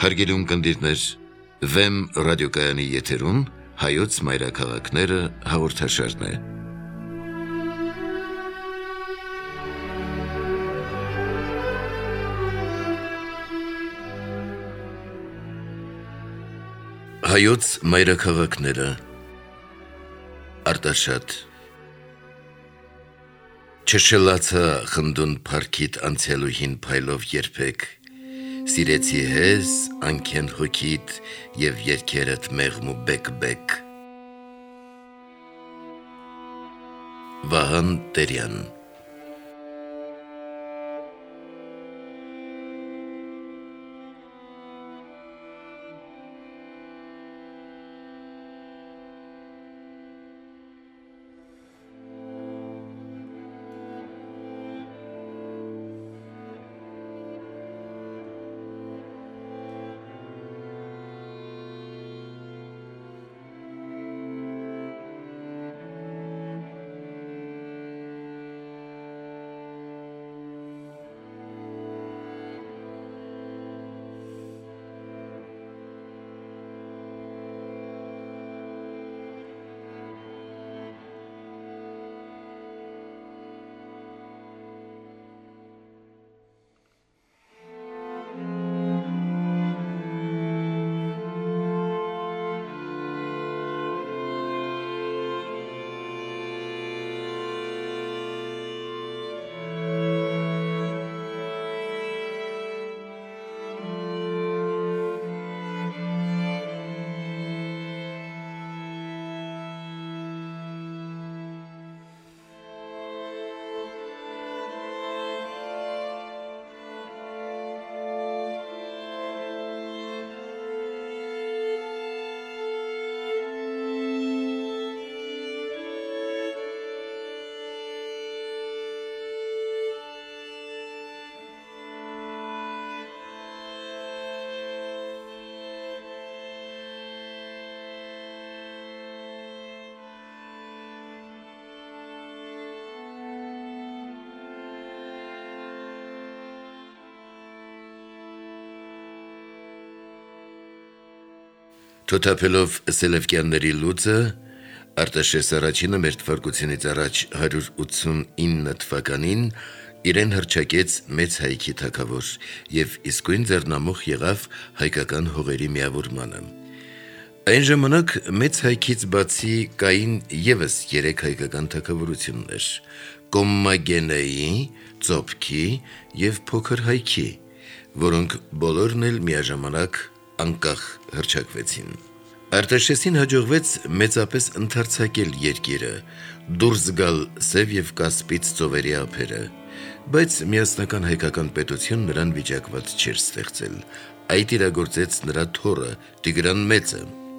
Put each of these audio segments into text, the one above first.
Հարգելի ունկնդիրներ, Վեմ ռադիոկայանի եթերում հայոց մայրաքաղաքները հաղորդաշարն է։ Հայոց մայրաքաղաքները Արտաշատ Չշլացա խնդուն փարքիտ անցյալուհին փայլով երբեք Սիրեցի հեզ, անքեն հոգիտ և երկերդ մեղմ ու բեք-բեք Վահան Տերյան Թոթափելով Սելևկյանների լուծը, Արտաշես առաջինը մեր թվարկությունից առաջ 189 թվականին իրեն հռչակեց մեծ հայքի թագավոր և իսկույն ձեռնամուխ եղավ հայկական հողերի միավորմանը։ Այն ժամանակ մեծ հայքից բացի կային ևս 3 հայկական թագավորություններ՝ Կոմմագենեի, Ծոփքի և Փոքր հայքի, որոնք բոլորն էլ միաժամանակ անկախ հռչակվեցին։ Արտաշեսին հաջողվեց մեծապես ընդարձակել երկիրը, դուրս գալ Սև և Կասպից ծովերի ափերը, բայց միասնական հայկական պետություն նրան վիճակված չէր ստեղծել, այդ իրագործեց նրա թոռը Տիգրան Մեծը։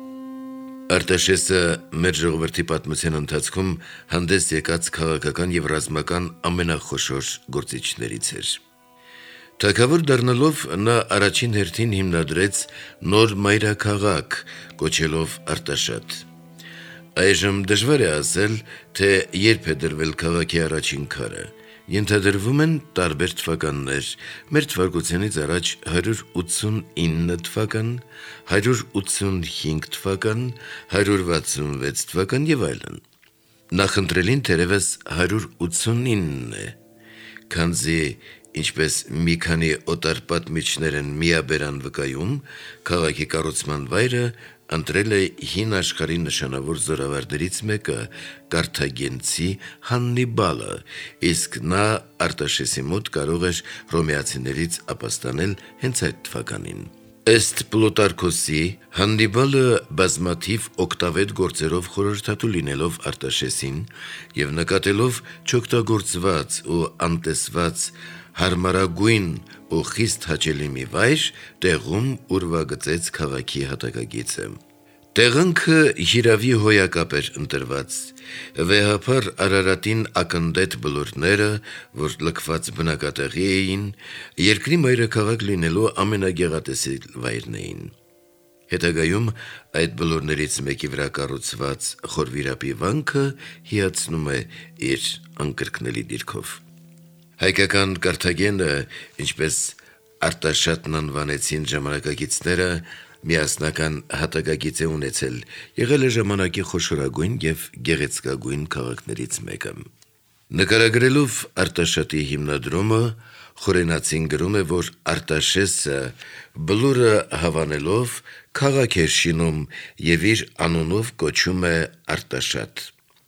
Արտաշեսը մեր ժողովրդի պատմության ընթացքում հանդես եկած քաղաքական և ռազմական ամենախոշոր գործիչներից էր։ Թագավոր դառնալով նա առաջին հերթին հիմնադրեց նոր մայրաքաղաք, կոչելով Արտաշատ։ Այժմ դժվար է ասել, թե երբ է դրվել քաղաքի առաջին քարը։ Ենթադրվում են տարբեր թվականներ՝ մեր թվարկությունից առաջ 189 թվական, 185 թվական, 166 թվական և այլն։ Նախընտրելին թերևս 189 է, քանզի ինչպես մի քանի օտար պատմիչներ են միաբերան վկայում, քաղաքի կառուցման վայրը ընտրել է հին աշխարհի նշանավոր զորավարներից մեկը՝ կարթագենցի Հաննիբալը, իսկ նա Արտաշեսի մոտ կարող էր հռոմեացիներից ապաստանել հենց այդ թվականին։ Ըստ Պլուտարքոսի, Հաննիբալը բազմաթիվ օգտավետ գործերով խորհրդատու լինելով Արտաշեսին և նկատելով չօգտագործված ու անտեսված հարմարագույն ու խիստ հաճելի մի վայր, տեղում ուրվագծեց քաղաքի հատակագիծը։ Տեղանքը հիրավի հոյակապ էր ընտրված, վեհափառ Արարատին ակնդետ բլուրները, որ լքված բնակատեղի էին, երկրի մայրաքաղաք լինելու ամենագեղատեսիլ վայրն էին։ Հետագայում այդ բլուրներից մեկի վրա կառուցված խորվիրապի վանքը հիացնում է իր անկրկնելի դիրքով։ Հայկական Կարթագենը, ինչպես Արտաշատն անվանեցին ժամանակագիցները, միասնական հատակագիծ է ունեցել, եղել է ժամանակի խոշորագույն եւ գեղեցկագույն քաղաքներից մեկը։ Նկարագրելով Արտաշատի հիմնադրումը, Խորենացին գրում է, որ Արտաշեսը բլուրը հավանելով քաղաք էր շինում եւ իր անունով կոչում է Արտաշատ։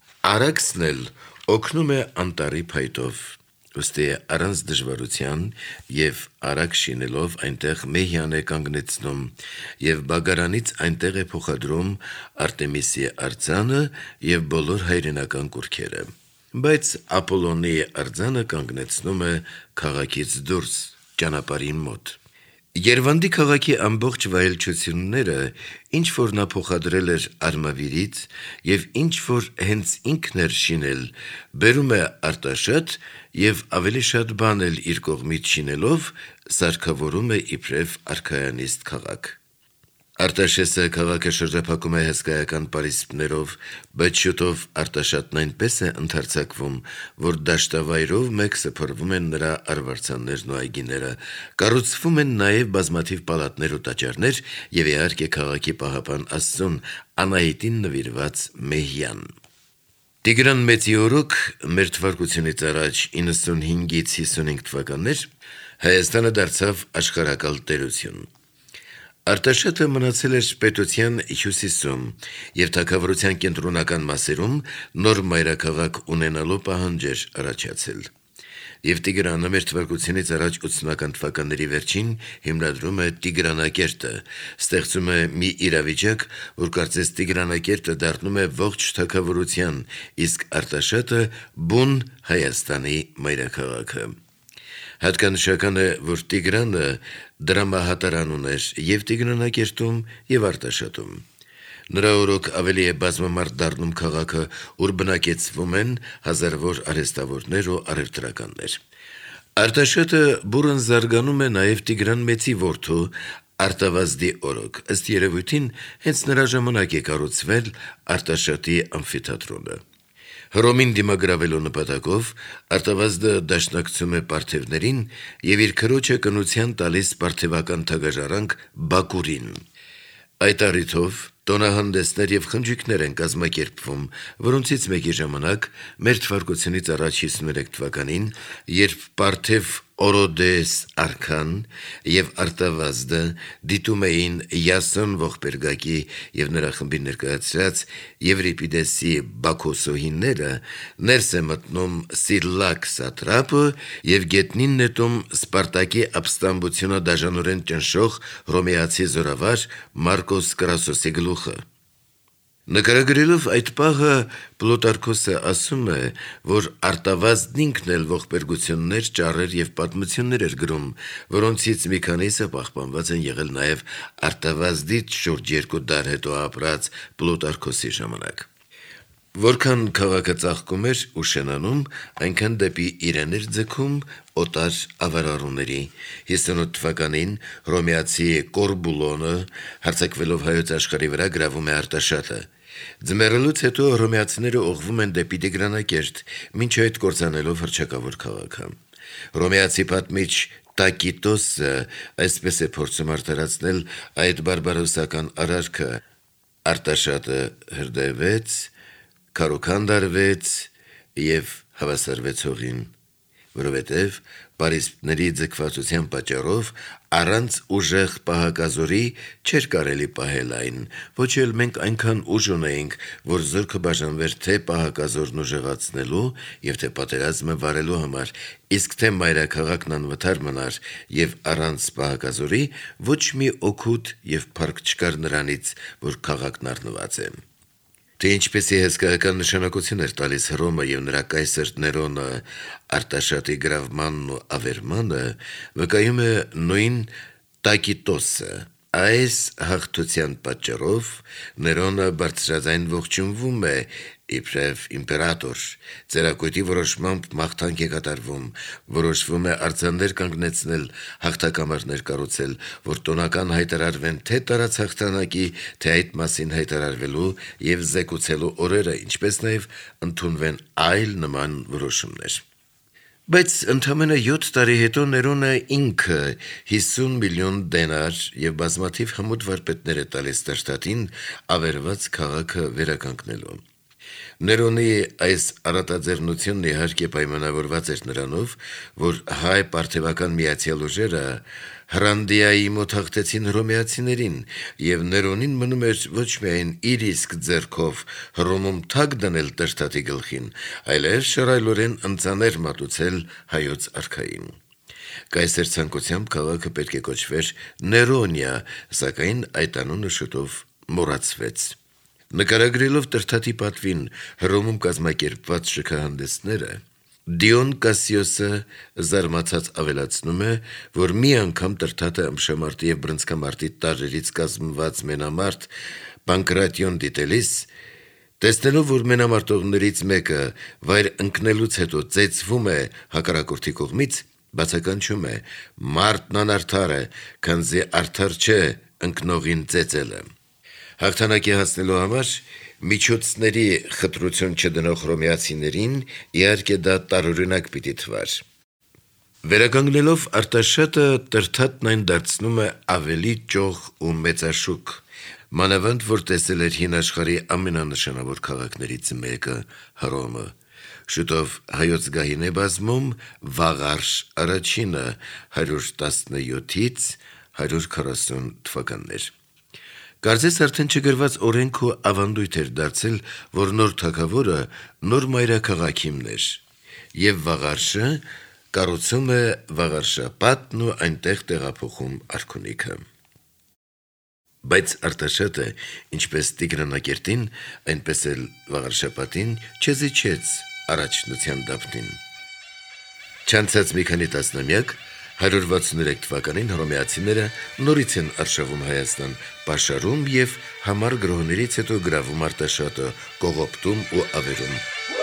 Արաքսն էլ օգնում է անտառի փայտով։ Ոստի առանց դժվարության եւ արագ շինելով այնտեղ մեհյան է կանգնեցնում եւ բագարանից այնտեղ է փոխադրում Արտեմիսի արձանը եւ բոլոր հայրենական կուրքերը։ Բայց Ապոլոնի արձանը կանգնեցնում է քաղաքից դուրս ճանապարհին մոտ։ Երևանի քաղաքի ամբողջ վայելչությունները, ինչ որ նա փոխադրել էր Արմավիրից եւ ինչ որ հենց ինքն էր շինել, բերում է Արտաշատ եւ ավելի շատ բան էլ իր կողմից շինելով սարքավորում է իբրև արքայանիստ քաղաք։ Արտաշեսը քաղաքը շրջափակում է հսկայական պարիսպներով, բայց շուտով Արտաշատն այնպես է ընդարձակվում, որ դաշտավայրով մեկ սփռվում են նրա արվարձաններն ու այգիները, կառուցվում են նաև բազմաթիվ պալատներ ու տաճարներ եւ իհարկե քաղաքի պահապան Աստծուն Անահիտին նվիրված մեհյան։ Տիգրան Մեծի օրոք մեր թվարկությունից առաջ 95-ից 55 թվականներ Հայաստանը դարձավ աշխարհակալ տերություն։ Արտաշատը մնացել էր պետության հյուսիսում եւ թագավորության կենտրոնական մասերում նոր մայրաքաղաք ունենալու պահանջ էր առաջացել։ Եվ Տիգրանը մեր թվարկությունից առաջ 80-ական թվականների վերջին հիմնադրում է Տիգրանակերտը, ստեղծում է մի իրավիճակ, որ կարծես Տիգրանակերտը դառնում է ողջ թագավորության, իսկ Արտաշատը բուն Հայաստանի մայրաքաղաքը։ Հատկանշական է, որ Տիգրանը դրամահատարան ուներ եւ Տիգրանակերտում եւ Արտաշատում։ Նրա օրոք ավելի է բազմամարդ դառնում քաղաքը, ուր բնակեցվում են հազարավոր արհեստավորներ ու առևտրականներ։ Արտաշատը բուրըն զարգանում է նաեւ Տիգրան Մեծի որդու Արտավազդի օրոք։ Ըստ երևույթին, հենց նրա ժամանակ է կառուցվել Արտաշատի ամֆիթատրոնը։ Հռոմին դիմագրավելու նպատակով Արտավազդը դաշնակցում է պարթևներին եւ իր քրոջը կնության տալիս պարթևական թագաժարանք Բակուրին։ Այդ առիթով տոնահանդեսներ եւ խնջույքներ են կազմակերպվում, որոնցից մեկի ժամանակ մեր թվարկությունից առաջ 53 թվականին, երբ պարթև Օրոդես արքան եւ Արտավազդը դիտում էին Յասոն ողբերգակի եւ նրա խմբի ներկայացրած Եվրիպիդեսի Բաքոսոհիները, ներս է մտնում Սիլլակ սատրապը եւ գետնին նետում Սպարտակի ապստամբությունը դաժանորեն ճնշող հռոմեացի զորավար Մարկոս Կրասոսի գլուխը։ Նկարագրելով այդ պահը Պլուտարքոսը ասում է, որ Արտավազդն ինքն էլ ողբերգություններ, ճառեր եւ պատմություններ էր գրում, որոնցից մի քանիսը պահպանված են եղել նաեւ Արտավազդից շուրջ 2 դար հետո ապրած Պլուտարքոսի ժամանակ։ Որքան քաղաքը ծաղկում էր ու շենանում, այնքան դեպի իրեն էր ձգում օտար ավարարուների։ 58 թվականին հռոմեացի Կորբուլոնը հարձակվելով հայոց աշխարհի վրա գրավում է Արտաշատը։ Ձմեռելուց հետո հռոմեացիները ուղղվում են դեպի Տիգրանակերտ, մինչ այդ կործանելով հռչակավոր քաղաքը։ Հռոմեացի պատմիչ Տակիտոսը այսպես է փորձում արտարացնել այդ բարբարոսական արարքը. Արտաշատը հրդեհվեց, քարոքան դարվեց եւ հավասարվեց հողին, որովհետեւ պարիսպների ձգվածության պատճառով առանց ուժեղ պահակազորի չէր կարելի պահել այն, ոչ էլ մենք այնքան ուժ ունեինք, որ զորքը բաժանվեր թե պահակազորն ուժեղացնելու եւ թե պատերազմը վարելու համար, իսկ թե մայրաքաղաքն անվտար մնար եւ առանց պահակազորի ոչ մի օգուտ եւ փառք չկար նրանից, որ քաղաքն առնված է։ Թե ինչպեսի հսկայական նշանակություն էր տալիս Հռոմը եւ նրա կայսր Ներոնը Արտաշատի գրավմանն ու ավերմանը, վկայում է նույն Տակիտոսը։ Այս հաղթության պատճառով Ներոնը բարձրաձայն ողջունվում է իբրև իմպերատոր, ծերակույտի որոշմամբ մաղթանք է կատարվում, որոշվում է արձաններ կանգնեցնել, հաղթակամարներ կառուցել, որ տոնական հայտարարվեն թե տարածհաղթանակի, թե այդ մասին հայտարարվելու եւ զեկուցելու օրերը, ինչպես նաեւ ընդունվեն այլ նման որոշումներ։ Բայց ընդամենը 7 տարի հետո Ներոնը ինքը 50 միլիոն դենար եւ բազմաթիվ հմուտ վարպետներ է տալիս Տրշտատին ավերված քաղաքը վերականգնելու։ Ներոնի այս առատաձեռնությունն իհարկե պայմանավորված էր նրանով, որ հայ պարթևական միացյալ ուժերը Հռանդիայի մոտ հաղթեցին հռոմեացիներին, եւ Ներոնին մնում էր ոչ միայն իր իսկ ձեռքով Հռոմում թագ դնել Տրշտատի գլխին, այլև շռայլորեն ընծաներ մատուցել հայոց արքային։ Կայսեր ցանկությամբ քաղաքը պետք է կոչվեր Ներոնիա, սակայն այդ անունը շուտով մոռացվեց։ Նկարագրելով Տրշտատի պատվին Հռոմում կազմակերպված շքահանդեսները, Դիոն Կասիոսը զարմացած ավելացնում է, որ մի անգամ Տրշտատը ըմբշամարտի եւ բռնցքամարտի տարրերից կազմված մենամարտ Պանկրատիոն դիտելիս, տեսնելով, որ մենամարտողներից մեկը վայր ընկնելուց հետո ծեծվում է հակառակորդի կողմից, բացականչում է. «Մարտն անարդար է, քանզի արդար չէ ընկնողին ծեծելը»։ Հաղթանակի հասնելու համար միջոցների խտրություն չդնող հռոմեացիներին իհարկե դա տարօրինակ պիտի թվար։ Վերականգնելով Արտաշատը, Տրդատն այն դարձնում է ավելի ճոխ ու մեծաշուք, մանավանդ որ տեսել էր հին աշխարհի ամենանշանավոր քաղաքներից մեկը՝ Հռոմը։ Շուտով հայոց գահին է բազմում Վաղարշ առաջինը 117-ից 140 թվականներ։ Կարծես արդեն չգրված օրենք ու ավանդույթ էր դարձել, որ նոր թագավորը նոր մայրաքաղաք հիմներ, եւ Վաղարշը կառուցում է Վաղարշապատն ու այնտեղ տեղափոխում արքունիքը։ Բայց Արտաշատը, ինչպես Տիգրանակերտին, այնպես էլ Վաղարշապատին չզիջեց առաջնության դափնին։ Չանցած մի քանի տասնամյակ 163 թվականին հռոմեացիները նորից են արշավում Հայաստան, պաշարում եւ համառ գրոհներից հետո գրավում Արտաշատը, կողոպտում ու ավերում։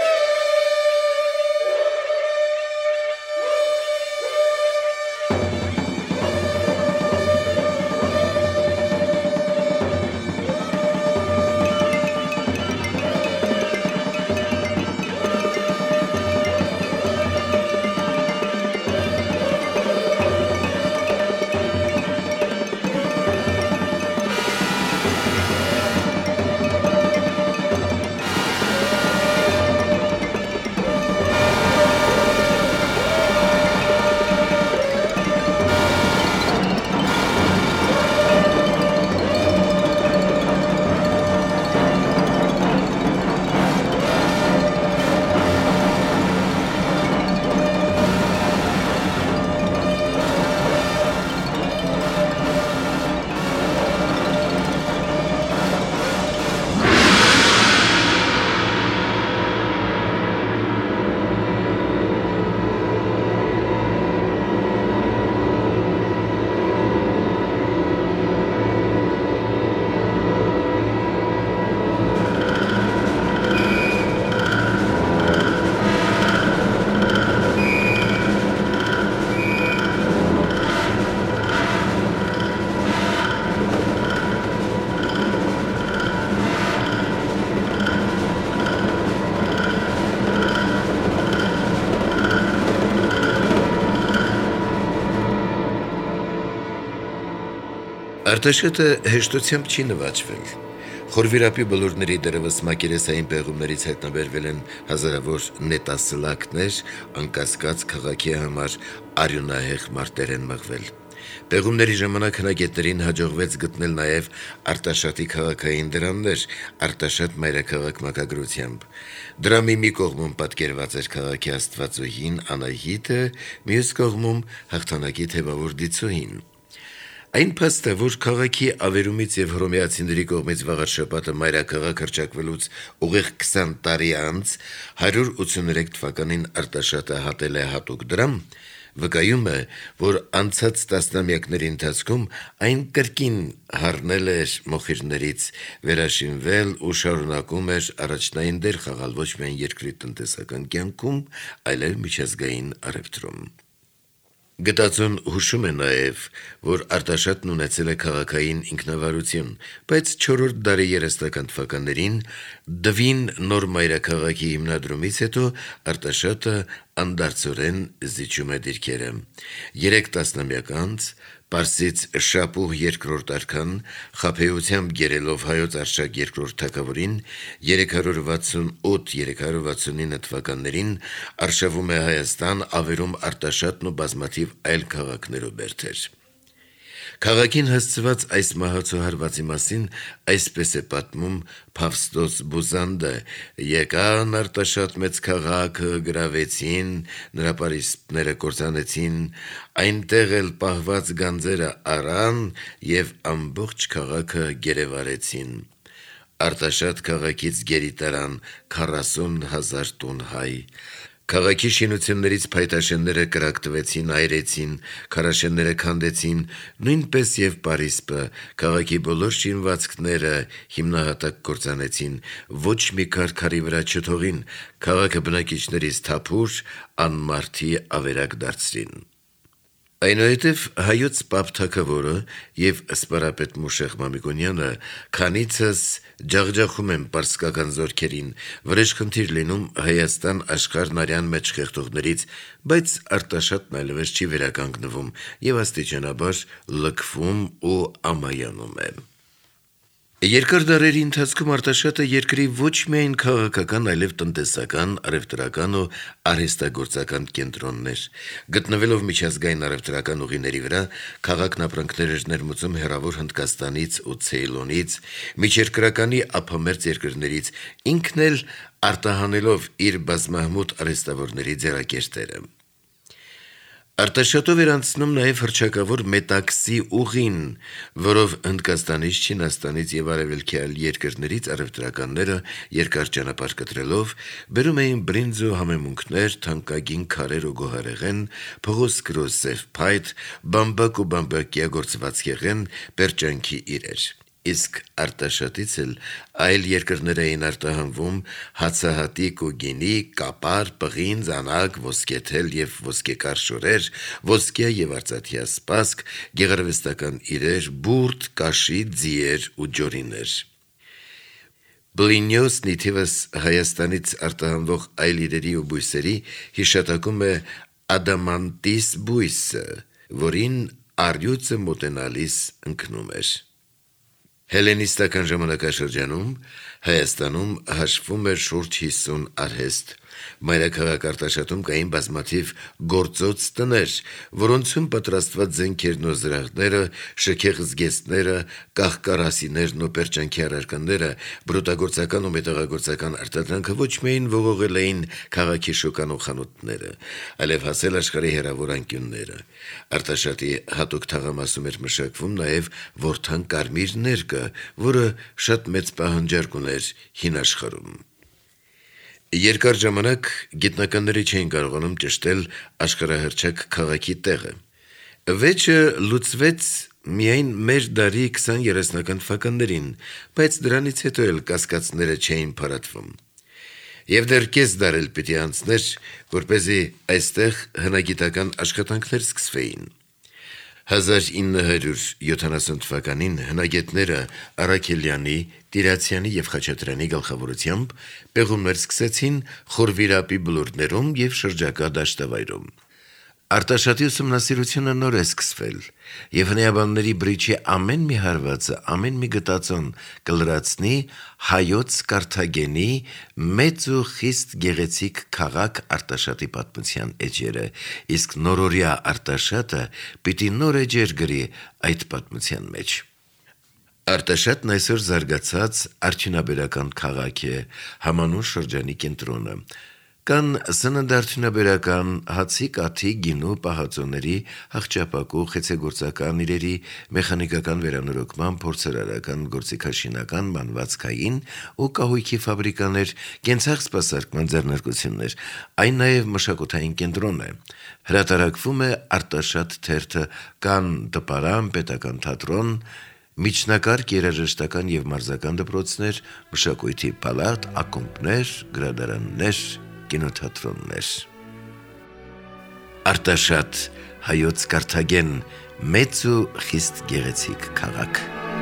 Արտաշատը հեշտությամբ չի նվաճվել։ Խորվիրապի բլուրների դեռևս մակերեսային պեղումներից հայտնաբերվել են հազարավոր նետասլակներ, անկասկած քաղաքի համար արյունահեղ մարտեր են մղվել։ Պեղումների ժամանակ հնագետներին հաջողվեց գտնել նաև Արտաշատի քաղաքային դրաններ Արտաշատ մայրաքաղաք մակագրությամբ։ Դրամի մի կողմում պատկերված էր քաղաքի աստվածուհին Անահիտը, մյուս կողմում հաղթանակի թևավոր դիցուհին։ Այն փաստը, որ քաղաքի ավերումից եւ հռոմեացիների կողմից Վաղարշապատը մայրաքաղաք հռչակվելուց ուղիղ 20 տարի անց 183 թվականին Արտաշատը հատել է հատուկ դրամ, վկայում է, որ անցած տասնամյակների ընթացքում այն կրկին հառնել էր մոխիրներից, վերաշինվել ու շարունակում էր առաջնային դեր խաղալ ոչ միայն երկրի տնտեսական կյանքում, այլև միջազգային առևտրում։ Գտածուն հուշում է նաև, որ Արտաշատն ունեցել է քաղաքային ինքնավարություն, բայց 4-րդ դարի երեստական թվականներին Դվին նոր մայրաքաղաքի հիմնադրումից հետո Արտաշատը անդարձորեն զիջում է դիրքերը։ 3 տասնամյակ անց Պարսից Շապուհ II արքան խաբեությամբ գերելով հայոց Արշակ II թագավորին 368-369 թվականներին արշավում է Հայաստան, ավերում Արտաշատն ու բազմաթիվ այլ քաղաքներով բերդեր։ Քաղաքին հասցված այս մահացու հարվածի մասին այսպես է պատմում Փավստոս Բուզանդը. «Եկան Արտաշատ մեծ քաղաքը, գրավեցին, նրա պարիսպները կործանեցին, այնտեղ էլ պահված գանձերը առան և ամբողջ քաղաքը գերեվարեցին։ Արտաշատ քաղաքից գերի տարան 40,000 տուն հայ։ Քաղաքի շինություններից փայտաշենները կրակտվեցին, այրեցին, քարաշենները քանդեցին, նույնպես և պարիսպը, քաղաքի բոլոր շինվածքները հիմնահատակ կործանեցին, ոչ մի քարքարի վրա չթողին, քաղաքը բնակիչներից թափուր, անմարդի ավերակ դարձրին»։ Այնուհետև հայոց Պապ թագավորը և սպարապետ Մուշեղ Մամիկոնյանը քանիցս ջախջախում են պարսկական զորքերին, վրեժխնդիր լինում Հայաստան աշխարհն արյան մեջ խեղդողներից, բայց Արտաշատն այլևս չի վերականգնվում և աստիճանաբար լքվում ու ամայանում է։ Երկար դարերի ընթացքում Արտաշատը երկրի ոչ միայն քաղաքական, այլև տնտեսական, առևտրական ու արհեստագործական կենտրոնն էր։ Գտնվելով միջազգային առևտրական ուղիների վրա, քաղաքն ապրանքներ էր ներմուծում հեռավոր Հնդկաստանից ու Ցեյլոնից, միջերկրականի ափամերձ երկրներից, ինքն էլ արտահանելով իր բազմահմուտ արհեստավորների ձեռակերտերը։ Արտաշատով էր անցնում նաև հռչակավոր Մետաքսի ուղին, որով Հնդկաստանից, Չինաստանից և արևելքի այլ երկրներից առևտրականները երկար ճանապարհ կտրելով բերում էին բրինձ ու համեմունքներ, թանկագին քարեր ու գոհարեղեն, փղոսկր ու սև փայտ, բամբակ ու բամբակյա գործվածքեղեն, պերճանքի իրեր։ Իսկ Արտաշատից էլ այլ երկրներ էին արտահանվում հացահատիկ ու գինի, կապար, պղինձ, անագ, ոսկեթել և ոսկեկար շորեր, ոսկյա և արծաթյա սպասք, գեղարվեստական իրեր, բուրդ, կաշի, ձիեր ու ջորիներ։ Բլինյոսն ի թիվս Հայաստանից արտահանվող այլ իրերի ու բույսերի հիշատակում է ադամանտիս բույսը, որին առյուծը մոտենալիս ընկնում էր։ Հելենիստական ժամանակաշրջանում Հայաստանում հաշվում էր շուրջ 50 արհեստ։ Մայրաքաղաք Արտաշատում կային բազմաթիվ գործոց տներ, որոնցում պատրաստված զենքերն ու զրահները, շքեղ զգեստները, կահկարասիներն ու պերճանքի առարկաները, բրուտագործական ու մետաղագործական արտադրանքը ոչ միայն ողողել էին քաղաքի շուկան ու խանութները, այլև հասել աշխարհի հեռավոր անկյունները։ Արտաշատի հատուկ թաղամասում էր մշակվում նաև Որդան կարմիր ներկը, որը շատ մեծ պահանջարկ ուներ հին աշխարհում։ Երկար ժամանակ գիտնականները չէին կարողանում ճշտել աշխարհահռչակ քաղաքի տեղը։ Վեճը լուծվեց միայն մեր դարի 20-30-ական թվականներին, բայց դրանից հետո էլ կասկածները չէին փարատվում։ Եվ դեռ կես դար էլ պիտի անցներ, որպեսզի այստեղ հնագիտական աշխատանքներ սկսվեին։ 1970 թվականին հնագետները Առաքելյանի, Տիրացյանի և Խաչատրյանի գլխավորությամբ պեղումներ սկսեցին Խորվիրապի բլուրներում և շրջակա դաշտավայրում։ Արտաշատի ուսումնասիրությունը նոր է սկսվել, և հնայաբանների բրիչի ամեն մի հարվածը, ամեն մի գտածոն կլրացնի հայոց Կարթագենի մեծ ու խիստ գեղեցիկ քաղաք Արտաշատի պատմության էջերը, իսկ նորօրյա Արտաշատը պիտի նոր էջեր գրի այդ պատմության մեջ։ Արտաշատն այսօր զարգացած արդյունաբերական քաղաք է, համանուն շրջանի կենտրոնը։ Կան սննդարդյունաբերական, հացի, կաթի, գինու, պահածոների, հախճապակու, խեցեգործական իրերի, մեխանիկական վերանորոգման, փորձարարական, գործիքաշինական, մանվածքային ու կահույքի ֆաբրիկաներ, կենցաղ-սպասարկման ձեռնարկություններ, այն նաև մշակութային կենտրոն է։ Հրատարակվում է Արտաշատ թերթը, կան դպարան, պետական թատրոն, միջնակարգ երաժշտական և մարզական դպրոցներ, մշակույթի պալատ, ակումբներ, գրադարաններ, կինոթատրոններ։ Արտաշատ հայոց Կարթագեն, մեծ ու խիստ գեղեցիկ քաղաք։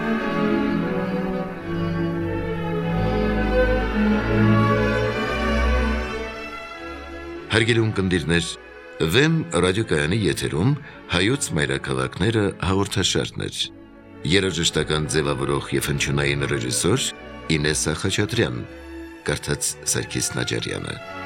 Հարգելի ունկնդիրներ, Վեմ ռադիոկայանի եթերում հայոց մայրաքաղաքները հաղորդաշարն էր։ Երաժշտական ձևավորող և հնչյունային ռեժիսոր Ինեսա Խաչատրյան, կարդաց Սարգիս Նաջարյանը։